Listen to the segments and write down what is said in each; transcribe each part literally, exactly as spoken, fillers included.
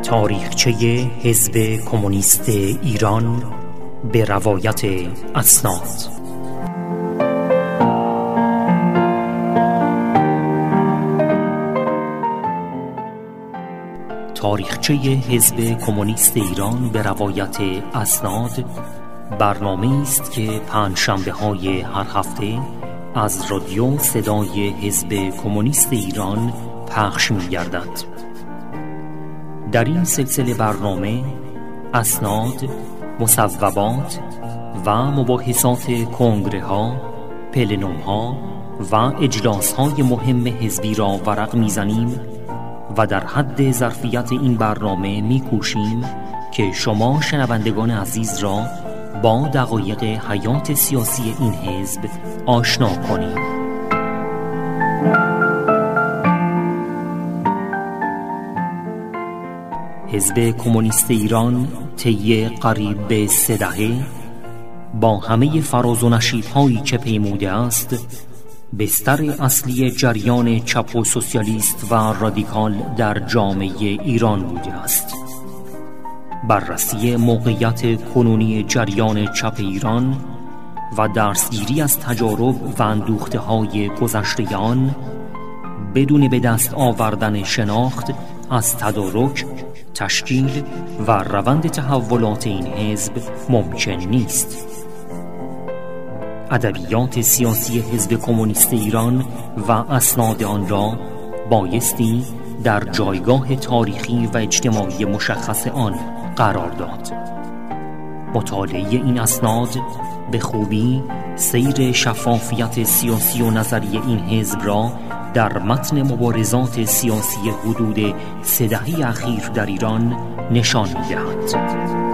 تاریخچه حزب کمونیست ایران به روایت اسناد. تاریخچه حزب کمونیست ایران به روایت اسناد برنامه است که پنجشنبه های هر هفته از رادیو صدای حزب کمونیست ایران پخش می گردد. در این سلسله برنامه اسناد، مصوبات و مباحثات کنگره ها، پلنوم ها و اجلاس های مهم حزبی را ورق می زنیم و در حد ظرفیت این برنامه می کوشیم که شما شنوندگان عزیز را با دقایق حیات سیاسی این حزب آشنا کنیم. حزب کمونیست ایران طی قریب به سه دهه با همه فراز و نشیب‌هایی که پیموده است، بستر اصلی جریان چپ و سوسیالیست و رادیکال در جامعه ایران بوده است. بررسی موقعیت کنونی جریان چپ ایران و درسگیری از تجارب و اندوخته‌های گذشته آن بدون به دست آوردن شناخت از تدارک، تشکیل و روند تحولات این حزب ممکن نیست. ادبیات سیاسی حزب کمونیست ایران و اسناد آن را بایستی در جایگاه تاریخی و اجتماعی مشخص آن قرار داد. مطالعه این اسناد به خوبی سیر شفافیت سیاسی و نظری این حزب را در متن مبارزات سیاسی حدود سه دهه اخیر در ایران نشان می‌دهد.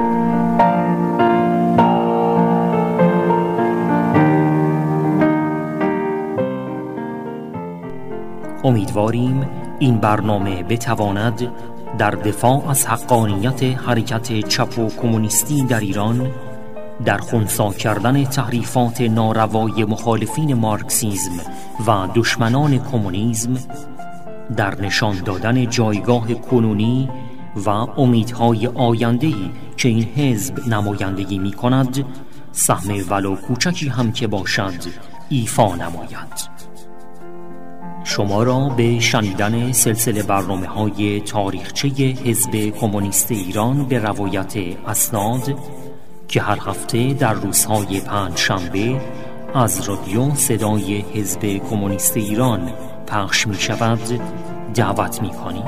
امیدواریم این برنامه بتواند در دفاع از حقانیت حرکت چپ و کمونیستی در ایران، در خنثی کردن تحریفات ناروای مخالفین مارکسیسم و دشمنان کمونیسم، در نشان دادن جایگاه کنونی و امیدهای آینده‌ای که این حزب نمایندگی می‌کند، سهم ولو کوچکی هم که باشد ایفا نماید. شما را به شنیدن سلسله برنامه‌های تاریخچه حزب کمونیست ایران به روایت اسناد که هر هفته در روزهای پنجشنبه از رادیو صدای حزب کمونیست ایران پخش می شود دعوت می کنیم.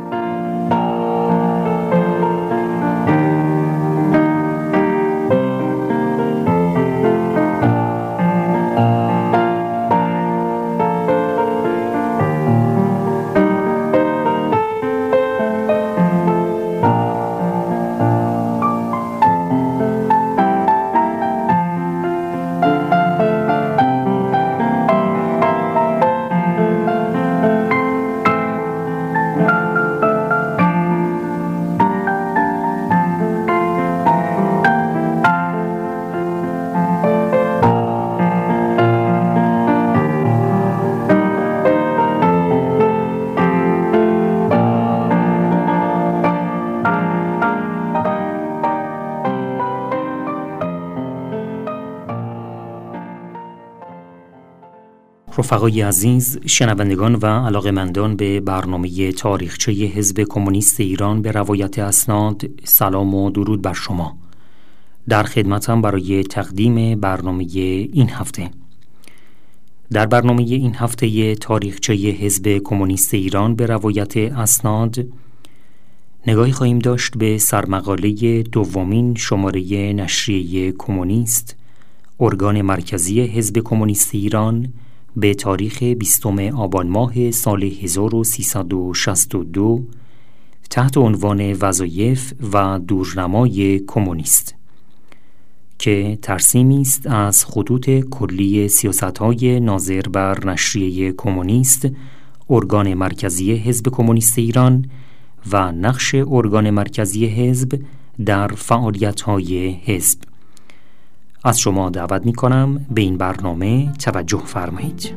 رفقای عزیز، شنوندگان و علاقه‌مندان به برنامه تاریخچه حزب کمونیست ایران به روایت اسناد، سلام و درود بر شما. در خدمتم برای تقدیم برنامه این هفته. در برنامه این هفته تاریخچه حزب کمونیست ایران به روایت اسناد نگاهی خواهیم داشت به سرمقاله دومین شماره نشریه کمونیست، ارگان مرکزی حزب کمونیست ایران، به تاریخ بیستم آبان ماه سال هزار و سیصد و شصت و دو تحت عنوان وظایف و دورنمای کمونیست که ترسیمی است از خطوط کلی سیاست‌های ناظر بر نشریه کمونیست، ارگان مرکزی حزب کمونیست ایران و نقش ارگان مرکزی حزب در فعالیت‌های حزب. از شما دعوت می کنم به این برنامه توجه فرمایید.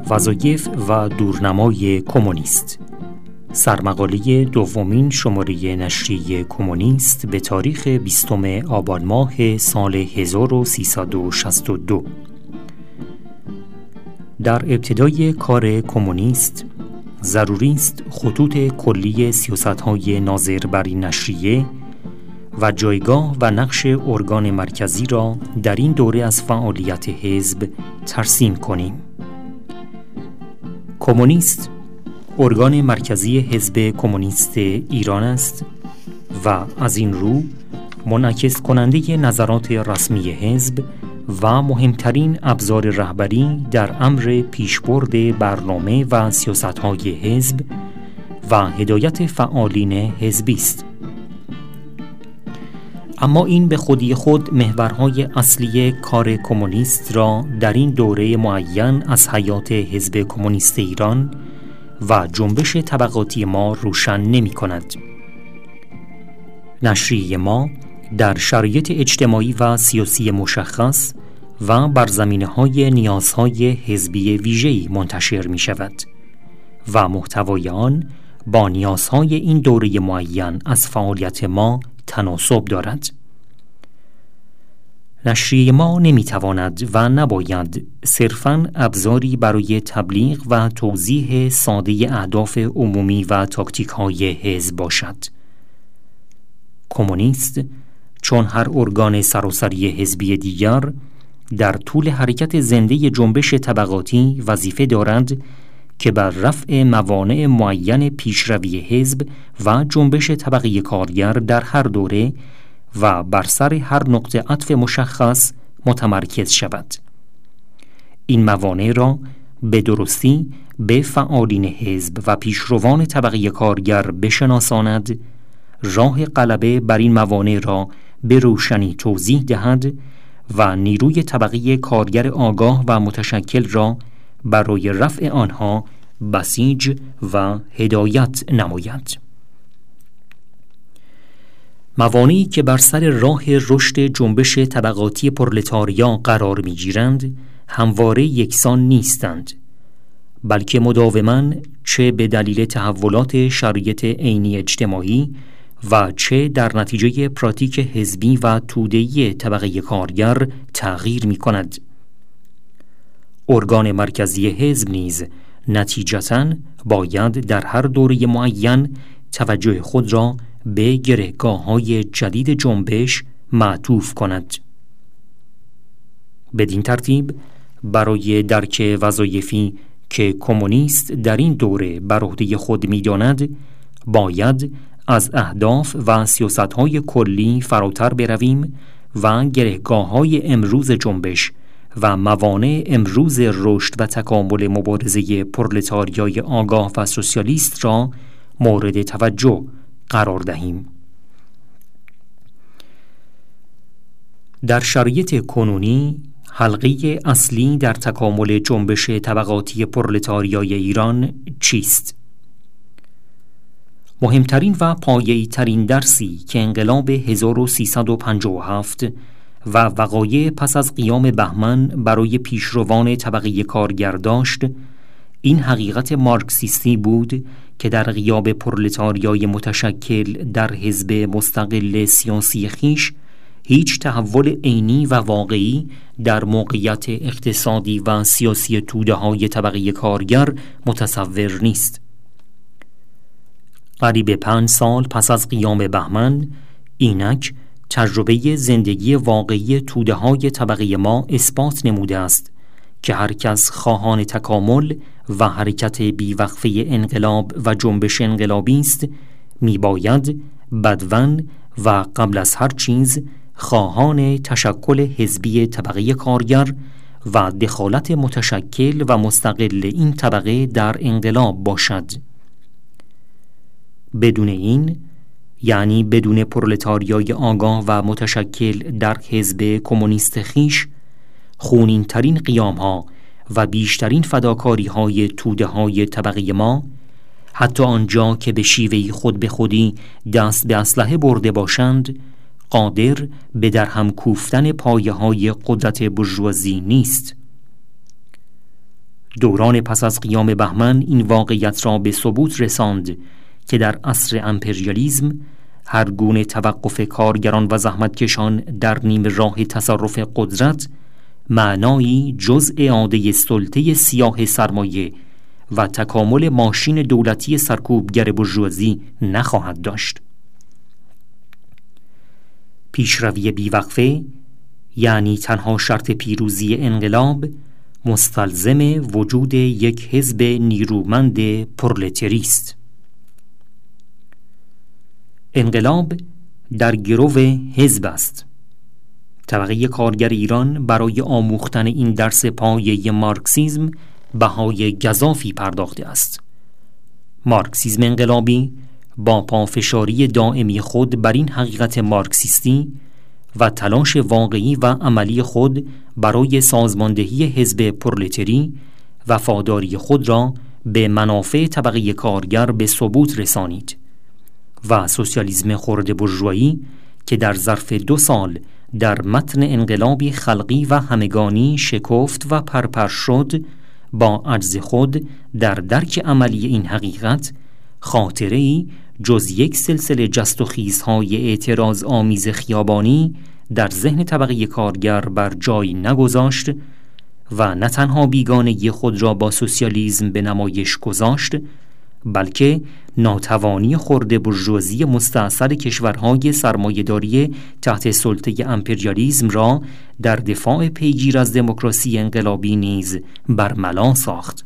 وظایف و دورنمای کمونیست، سرمقاله دومین شماره نشریه کمونیست به تاریخ بیستم آبان ماه سال هزار و سیصد و شصت و دو. در ابتدای کار کمونیست ضروری است خطوط کلی سیاست‌های ناظر بر این نشریه و جایگاه و نقش ارگان مرکزی را در این دوره از فعالیت حزب ترسیم کنیم. کمونیست ارگان مرکزی حزب کمونیست ایران است و از این رو منعکس کننده نظرات رسمی حزب و مهمترین ابزار رهبری در امر پیشبرد برنامه و سیاست‌های حزب و هدایت فعالین حزبی است. اما این به خودی خود محورهای اصلی کار کمونیست را در این دوره معین از حیات حزب کمونیست ایران و جنبش طبقاتی ما روشن نمی کند. نشریه ما در شرایط اجتماعی و سیاسی مشخص و بر زمینه‌های نیازهای حزبی ویژه‌ای منتشر می شود و محتوای آن با نیازهای این دوره معین از فعالیت ما تناسب دارد. نشریه ما نمیتواند و نباید صرفاً ابزاری برای تبلیغ و توضیح ساده اهداف عمومی و تاکتیک‌های حزب باشد. کمونیست چون هر ارگان سراسری حزبی دیگر در طول حرکت زنده جنبش طبقاتی وظیفه دارند که بر رفع موانع معین پیشروی حزب و جنبش طبقه کارگر در هر دوره و بر سر هر نقطه عطف مشخص متمرکز شود. این موانع را به درستی به فعالین حزب و پیشروان طبقه کارگر بشناساند، راه غلبه بر این موانع را به روشنی توضیح دهد و نیروی طبقه کارگر آگاه و متشکل را برای رفع آنها بسیج و هدایت نماید. موانعی که بر سر راه رشد جنبش طبقاتی پرولتاریا قرار می‌گیرند همواره یکسان نیستند، بلکه مداوماً چه به دلیل تحولات شرایط عینی اجتماعی و چه در نتیجه پراتیک حزبی و توده‌ای طبقه کارگر تغییر می‌کند. ارگان مرکزی حزب نیز نتیجتاً باید در هر دوره معین توجه خود را به گرهگاه‌های جدید جنبش معطوف کند. بدین ترتیب برای درک وظایفی که کمونیست در این دوره بر عهده خود می‌داند باید از اهداف و سیاست‌های کلی فراتر برویم و گرهگاه‌های امروز جنبش و موانع امروز رشد و تکامل مبارزه پرولتاریای آگاه و سوسیالیست را مورد توجه قرار دهیم. در شرایط کنونی حلقه اصلی در تکامل جنبش طبقاتی پرولتاریای ایران چیست؟ مهمترین و پایه‌ای ترین درسی که انقلاب هزار و سیصد و پنجاه و هفت و وقایع پس از قیام بهمن برای پیشروان طبقه کارگر داشت، این حقیقت مارکسیستی بود که در غیاب پرولتاریای متشکل در حزب مستقل سیاسی خیش هیچ تحول عینی و واقعی در موقعیت اقتصادی و سیاسی توده‌های طبقه کارگر متصور نیست. قریب پنج سال پس از قیام بهمن اینک تجربه زندگی واقعی توده‌های طبقه ما اثبات نموده است که هر کس خواهان تکامل و حرکت بیوقفه انقلاب و جنبش انقلابی است میباید بدون و قبل از هر چیز خواهان تشکل حزبی طبقه کارگر و دخالت متشکل و مستقل این طبقه در انقلاب باشد. بدون این، یعنی بدون پرولتاریای آگاه و متشکل در حزب کمونیست خیش، خونین ترین قیام ها و بیشترین فداکاری های توده های طبقه ما، حتی آنجا که به شیوهی خود به خودی دست به اسلحه برده باشند، قادر به درهم کوفتن پایه های قدرت بورژوازی نیست. دوران پس از قیام بهمن این واقعیت را به ثبوت رساند که در عصر امپریالیسم هر گونه توقف کارگران و زحمتکشان در نیم راه تصرف قدرت معنایی جز اعاده سلطه سیاه سرمایه و تکامل ماشین دولتی سرکوبگر بورژوازی نخواهد داشت. پیشروی بیوقفه، یعنی تنها شرط پیروزی انقلاب، مستلزم وجود یک حزب نیرومند پرولتاری است. انقلاب در گرو حزب است. طبقه کارگر ایران برای آموختن این درس پایه مارکسیسم بهای گزافی پرداخته است. مارکسیسم انقلابی با پافشاری دائمی خود بر این حقیقت مارکسیستی و تلاش واقعی و عملی خود برای سازماندهی حزب پرولتاری وفاداری خود را به منافع طبقه کارگر به ثبوت رسانید و سوسیالیسم خرد بورژوایی که در ظرف دو سال در متن انقلابی خلقی و همگانی شکفت و پرپر شد، با عجز خود در درک عملی این حقیقت خاطره‌ای جز یک سلسله جست و خیزهای اعتراض آمیز خیابانی در ذهن طبقه کارگر بر جای نگذاشت و نه تنها بیگانگی خود را با سوسیالیسم به نمایش گذاشت، بلکه ناتوانی خرد بورژوازی مستعصر کشورهای سرمایه‌داری تحت سلطه امپریالیسم را در دفاع پیگیر از دموکراسی انقلابی نیز برملا ساخت.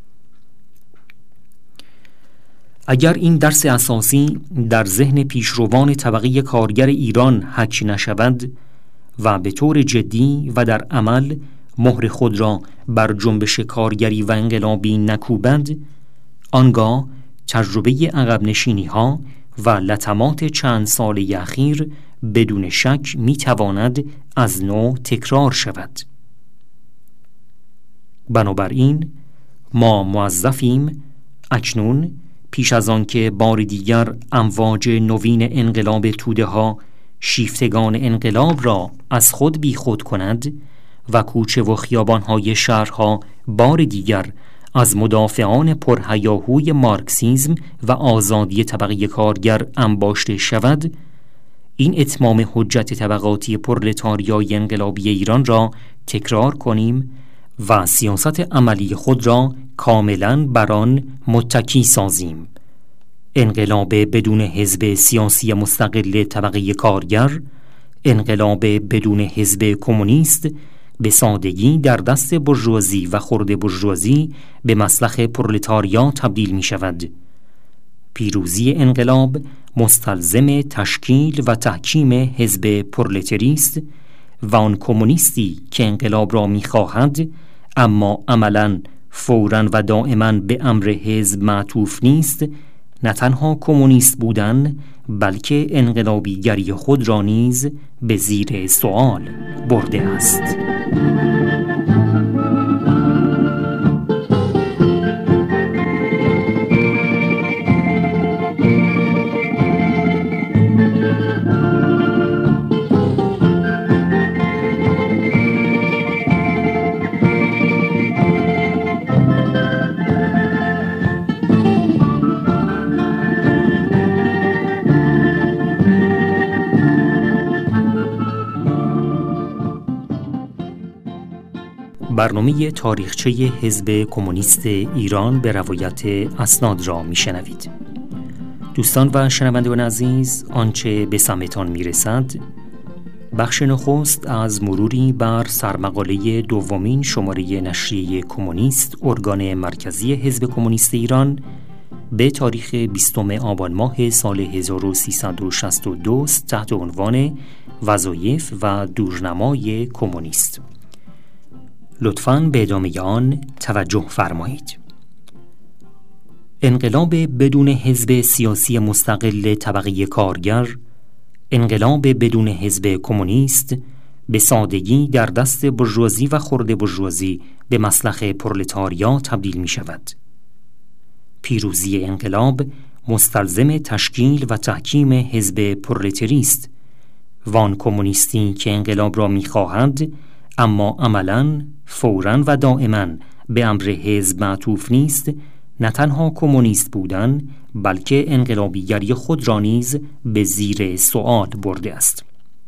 اگر این درس اساسی در ذهن پیشروان طبقه کارگر ایران حک نشود و به طور جدی و در عمل مهر خود را بر جنبش کارگری و انقلابی نکوبند، آنگاه تجربه عقب نشینی ها و لطمات چند ساله اخیر بدون شک می تواند از نو تکرار شود. بنابراین ما موظفیم اکنون پیش از آن که بار دیگر امواج نوین انقلاب توده ها شیفتگان انقلاب را از خود بی خود کند و کوچه و خیابانهای شهرها بار دیگر از مدافعان پرهیاهوی مارکسیسم و آزادی طبقه کارگر انباشته شود، این اتمام حجت طبقاتی پرولتاریای انقلابی ایران را تکرار کنیم و سیاست عملی خود را کاملاً بر آن متکی سازیم. انقلاب بدون حزب سیاسی مستقل طبقه کارگر، انقلاب بدون حزب کمونیست، به سادگی در دست بورژوازی و خرد بورژوازی به مصلح پرولتاریا تبدیل می شود. پیروزی انقلاب مستلزم تشکیل و تحکیم حزب پرولتاری است و آن کمونیستی که انقلاب را می خواهد اما عملاً فوراً و دائما به امر حزب معطوف نیست، نه تنها کمونیست بودن بلکه انقلابیگری خود را نیز به زیر سؤال برده است. برنامه تاریخچه حزب کمونیست ایران به روایت اسناد را میشنوید. دوستان و شنوندگان عزیز، آنچه به سمعتان میرسد بخش نخست از مروری بر سرمقاله دومین شماره نشریه کمونیست، ارگان مرکزی حزب کمونیست ایران، به تاریخ بیستم آبان ماه سال هزار و سیصد و شصت و دو تحت عنوان وظایف و دورنمای کمونیست. لطفاً به ادامه آن توجه فرمایید. انقلاب بدون حزب سیاسی مستقل طبقه کارگر، انقلاب بدون حزب کمونیست، به سادگی در دست بورژوازی و خرد بورژوازی به مصلح پرولتاریا تبدیل می شود. پیروزی انقلاب مستلزم تشکیل و تحکیم حزب پرولتاری است و آن کمونیستی که انقلاب را می خواهد اما عملاً فوراً و دائما به امر حزب معطوف نیست، نه تنها کمونیست بودن بلکه انقلابیگری خود را نیز به زیر سؤال برده است.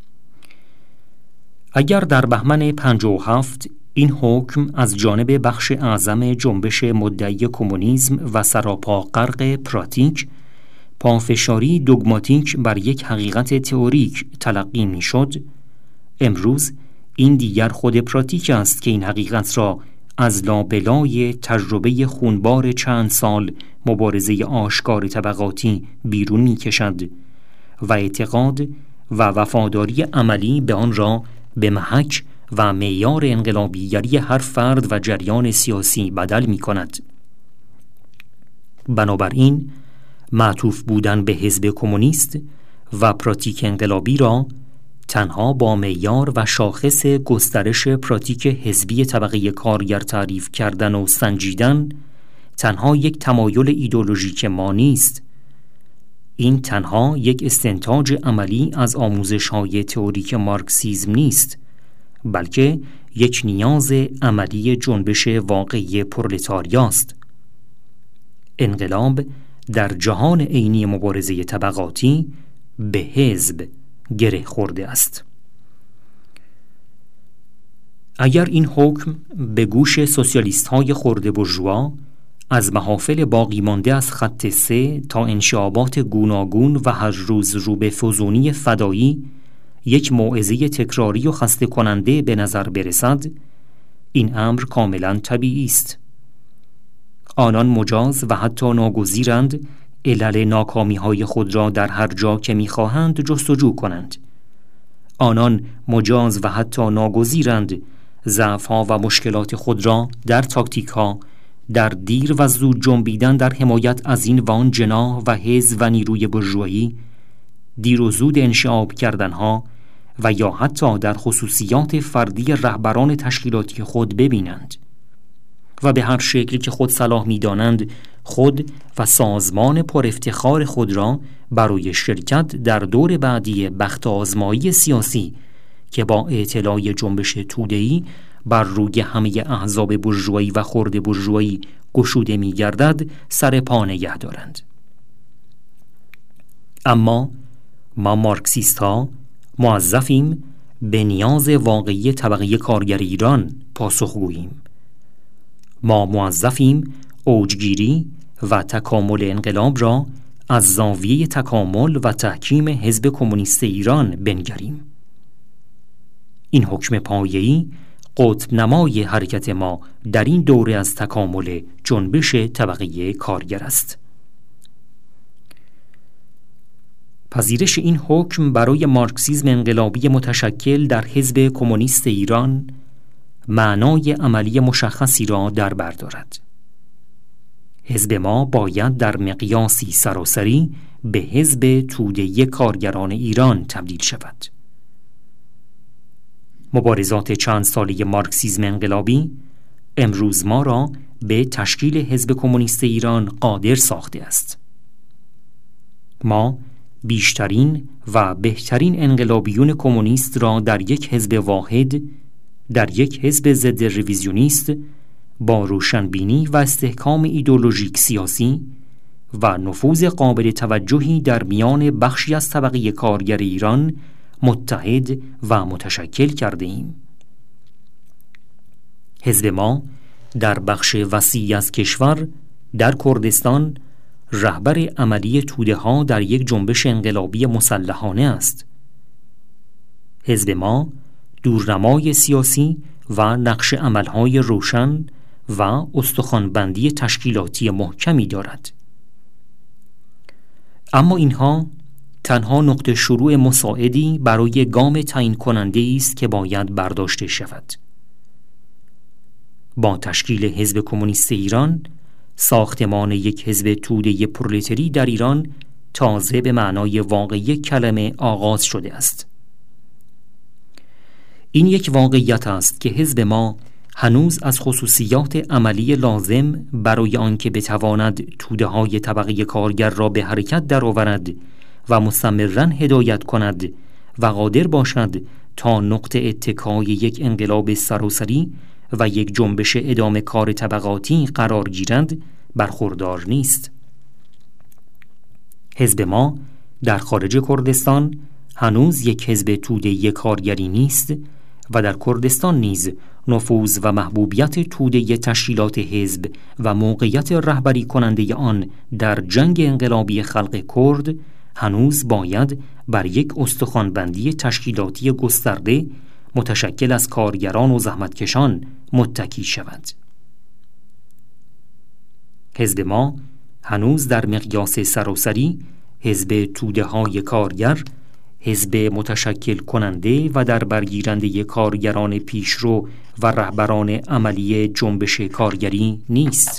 اگر در بهمن پنجاه و هفت این حکم از جانب بخش اعظم جنبش مدعی کمونیسم و سراپا غرق پراتیک، پافشاری دوگماتیک بر یک حقیقت تئوریک تلقی می شد، امروز این دیگر خود پراتیک است که این حقیقت را از لابلای تجربه خونبار چند سال مبارزه آشکار طبقاتی بیرون می کشد و اعتقاد و وفاداری عملی به آن را به محک و معیار انقلابیگری هر فرد و جریان سیاسی بدل می کند. بنابراین معطوف بودن به حزب کمونیست و پراتیک انقلابی را تنها با معیار و شاخص گسترش پراتیک حزبی طبقه کارگر تعریف کردن و سنجیدن تنها یک تمایل ایدئولوژیک ما نیست. این تنها یک استنتاج عملی از آموزش‌های تئوریک مارکسیسم نیست، بلکه یک نیاز عملی جنبش واقعی پرولتاریاست. انقلاب در جهان عینی مبارزه طبقاتی به حزب گره خورده است. اگر این حکم به گوش سوسیالیست‌های خرده بورژوا از محافل باقی مانده از خط سه تا انشعابات گوناگون و هر روز رو به فزونی فدایی یک موعظه تکراری و خسته کننده به نظر برسد، این امر کاملا طبیعی است. آنان مجاز و حتی ناگزیرند علل ناکامی های خود را در هر جا که می‌خواهند جستجو کنند. آنان مجاز و حتی ناگزیرند ضعف‌ها و مشکلات خود را در تاکتیک‌ها، در دیر و زود جنبیدن در حمایت از این و آن جناح و حزب و نیروی بورژوایی، دیر و زود انشعاب کردنها و یا حتی در خصوصیات فردی رهبران تشکیلاتی خود ببینند و به هر شکلی که خود صلاح می‌دانند خود و سازمان پر افتخار خود را برای شرکت در دور بعدی بخت آزمایی سیاسی که با اطلاع جنبش توده‌ای بر روی همه احزاب بورژوایی و خرد بورژوایی گشوده می‌گردد سر پا نگه دارند. اما ما مارکسیست‌ها موظفیم به نیاز واقعی طبقه کارگر ایران پاسخگوییم. ما موظفیم اوجگیری و تکامل انقلاب را از زاویه تکامل و تحکیم حزب کمونیست ایران بنگریم. این حکم پایه‌ای قطب نمای حرکت ما در این دوره از تکامل جنبش طبقه کارگر است. پذیرش این حکم برای مارکسیسم انقلابی متشکل در حزب کمونیست ایران معنای عملی مشخصی را در بر دارد. حزب ما باید در مقیاسی سراسری به حزب توده کارگران ایران تبدیل شود. مبارزات چند ساله مارکسیسم انقلابی امروز ما را به تشکیل حزب کمونیست ایران قادر ساخته است. ما بیشترین و بهترین انقلابیون کمونیست را در یک حزب واحد، در یک حزب ضد رویزیونیست با روشنبینی و استحکام ایدئولوژیک سیاسی و نفوذ قابل توجهی در میان بخشی از طبقه کارگر ایران متحد و متشکل کرده ایم. حزب ما در بخش وسیعی از کشور، در کردستان، رهبر عملی توده ها در یک جنبش انقلابی مسلحانه است. حزب ما دورنمای سیاسی و نقش عملهای روشن و استخوانبندی تشکیلاتی محکمی دارد. اما اینها تنها نقطه شروع مساعدی برای گام تعیین کننده است که باید برداشته شود. با تشکیل حزب کمونیست ایران، ساختمان یک حزب توده پرولتری در ایران تازه به معنای واقعی کلمه آغاز شده است. این یک واقعیت است که حزب ما هنوز از خصوصیات عملی لازم برای آنکه بتواند توده‌های طبقه کارگر را به حرکت درآورد و مستمراً هدایت کند و قادر باشد تا نقطه اتکای یک انقلاب سراسری و یک جنبش ادامه کار طبقاتی قرار گیرند برخوردار نیست. حزب ما در خارج کردستان هنوز یک حزب توده کارگری نیست و در کردستان نیز نفوذ و محبوبیت توده تشکیلات حزب و موقعیت رهبری کننده آن در جنگ انقلابی خلق کرد هنوز باید بر یک استخوانبندی تشکیلاتی گسترده متشکل از کارگران و زحمتکشان متکی شود. حزب ما هنوز در مقیاس سراسری حزب توده های کارگر، حزب متشکل کننده و در برگیرنده کارگران پیشرو و رهبران عملی جنبش کارگری نیست.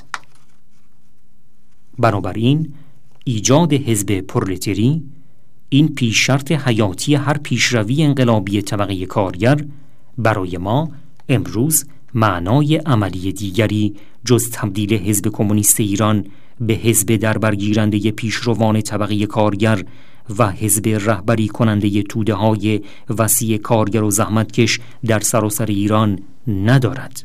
بنابراین ایجاد حزب پرولتری، این پیش شرط حیاتی هر پیشروی انقلابی طبقه کارگر، برای ما امروز معنای عملی دیگری جز تبدیل حزب کمونیست ایران به حزب در برگیرنده پیشروان طبقه کارگر و حزب رهبری کننده توده های وسیع کارگر و زحمتکش در سراسر ایران ندارد.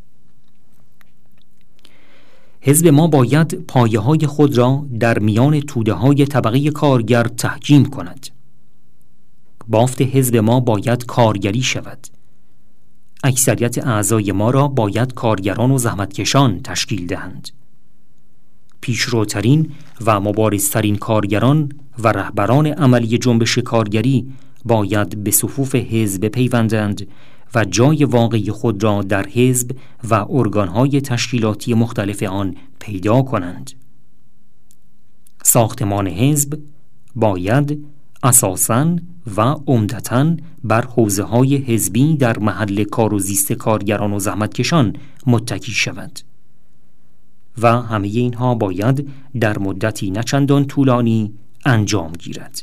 حزب ما باید پایه های خود را در میان توده های طبقه کارگر تحکیم کند. بافت حزب ما باید کارگری شود. اکثریت اعضای ما را باید کارگران و زحمتکشان تشکیل دهند. پیشروترین و مبارزترین کارگران و رهبران عملی جنبش کارگری باید به صفوف حزب بپیوندند و جای واقعی خود را در حزب و ارگانهای تشکیلاتی مختلف آن پیدا کنند. ساختمان حزب باید اساساً و عمدتاً بر حوزه‌های حزبی در محل کار و زیست کارگران و زحمتکشان متکی شود و همه اینها باید در مدتی نچندان طولانی انجام گیرد.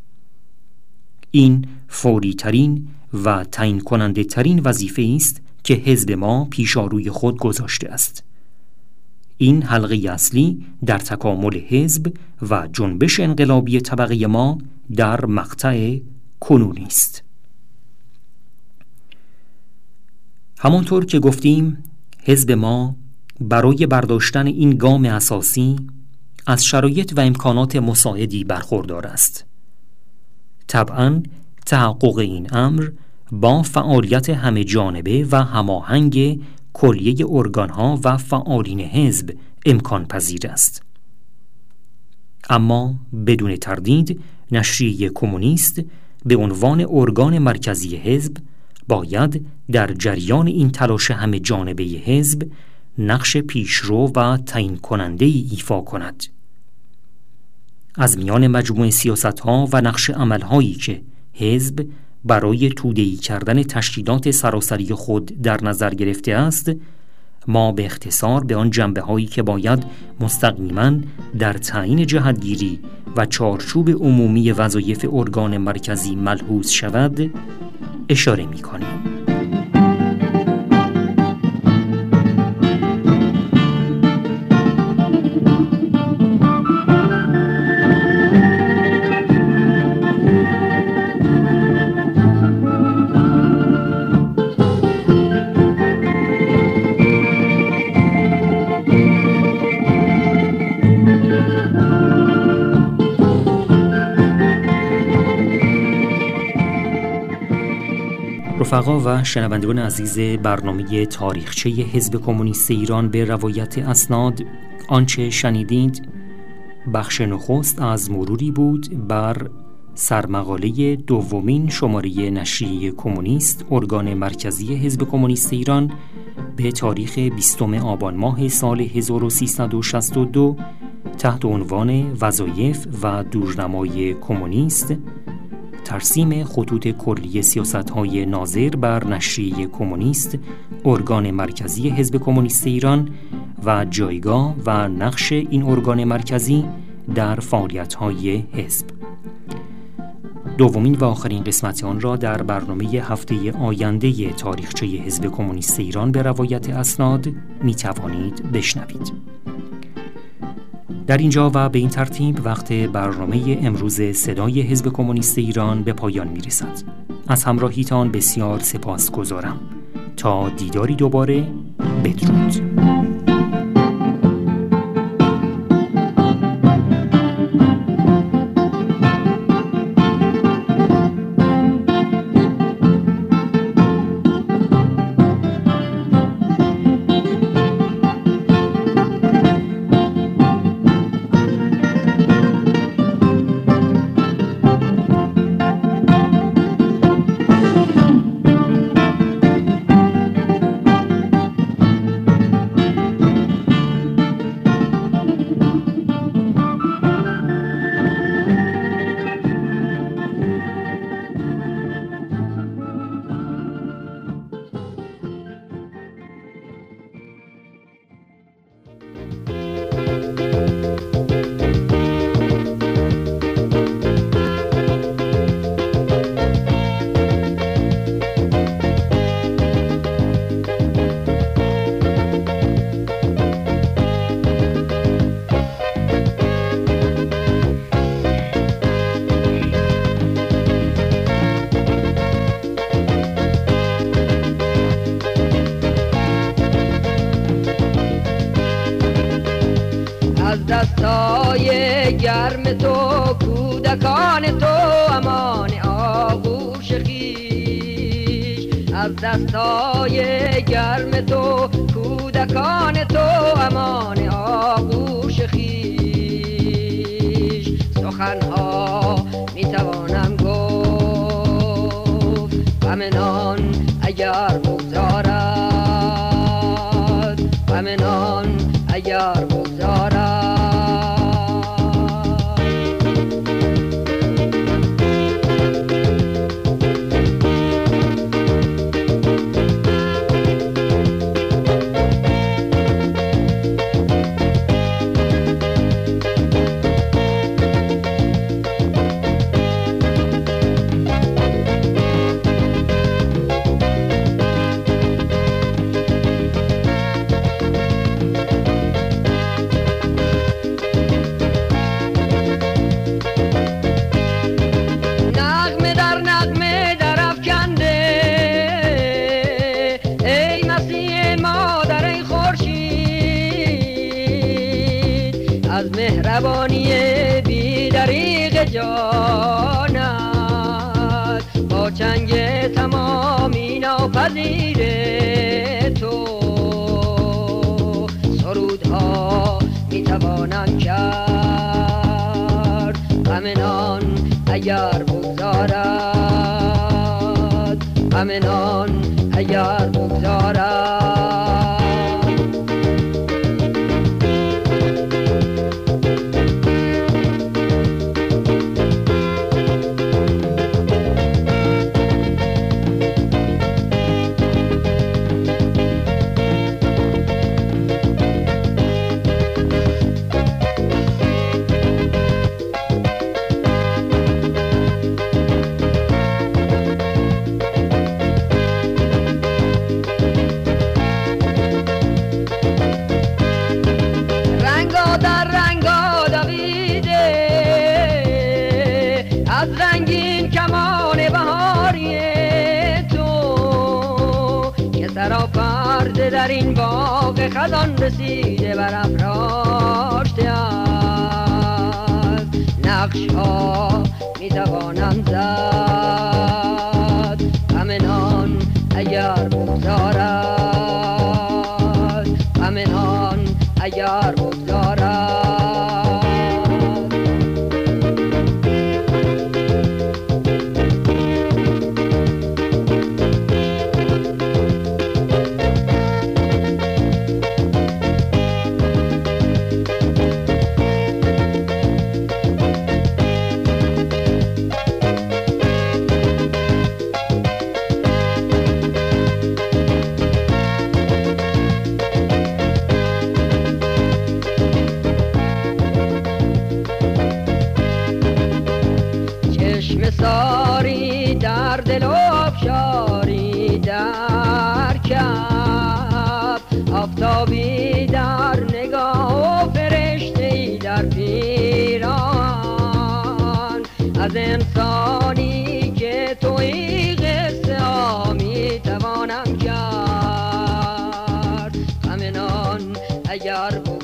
این فوری ترین و تعیین کننده ترین وظیفه است که حزب ما پیشاروی خود گذاشته است. این حلقه اصلی در تکامل حزب و جنبش انقلابی طبقه ما در مقطع کنونی است. همانطور که گفتیم، حزب ما برای برداشتن این گام اساسی از شرایط و امکانات مساعدی برخوردار است. طبعاً تحقق این امر با فعالیت همه جانبه و هماهنگ کلیه ارگانها و فعالین حزب امکان پذیر است. اما بدون تردید نشریه کمونیست به عنوان ارگان مرکزی حزب باید در جریان این تلاش همه جانبه حزب نقش پیشرو و تعیین کننده ایفا کند. از میان مجموعه سیاست‌ها و نقش عمل‌هایی که حزب برای توده‌ای کردن تشکیلات سراسری خود در نظر گرفته است، ما به اختصار به آن جنبه‌هایی که باید مستقیماً در تعیین جهتگیری و چارچوب عمومی وظایف ارگان مرکزی ملحوظ شود اشاره می‌کنیم. رفقا و شنوندگان عزیز برنامه تاریخچه حزب کمونیست ایران به روایت اسناد، آنچه شنیدید بخش نخست از مروری بود بر سرمقاله دومین شماره نشریه کمونیست، ارگان مرکزی حزب کمونیست ایران، به تاریخ بیستم آبان ماه سال هزار و سیصد و شصت و دو تحت عنوان وظایف و دورنمای کمونیست، ترسیم خطوط کلی سیاست‌های ناظر بر نشریه کمونیست، ارگان مرکزی حزب کمونیست ایران و جایگاه و نقش این ارگان مرکزی در فعالیت‌های حزب. دومین و آخرین قسمت آن را در برنامه هفته آینده تاریخچه حزب کمونیست ایران به روایت اسناد می توانید بشنوید. در اینجا و به این ترتیب وقت برنامه امروز صدای حزب کمونیست ایران به پایان می رسد. از همراهیتان بسیار سپاس گذارم. تا دیداری دوباره، بدرود. دستای گرم تو کودکان تو امان آغوش خویش، از دستای گرم تو کودکان تو امان آغوش خویش. سخنها میتوانم گفت غمنان اگر بگذارد، غمنان اگر بگذارد. مهربانی بی دریغ جانت با چنگ تمامی ناپذیر تو، سرودها میتوانم کرد غمنان اگر بگذارد، غمنان اگر بگذارد. در این باغ خزان رسیده بر افراشته است، نقش ها می توانم زد غمنان اگر بگذارد، غمنان اگر بگذارد. اگر بود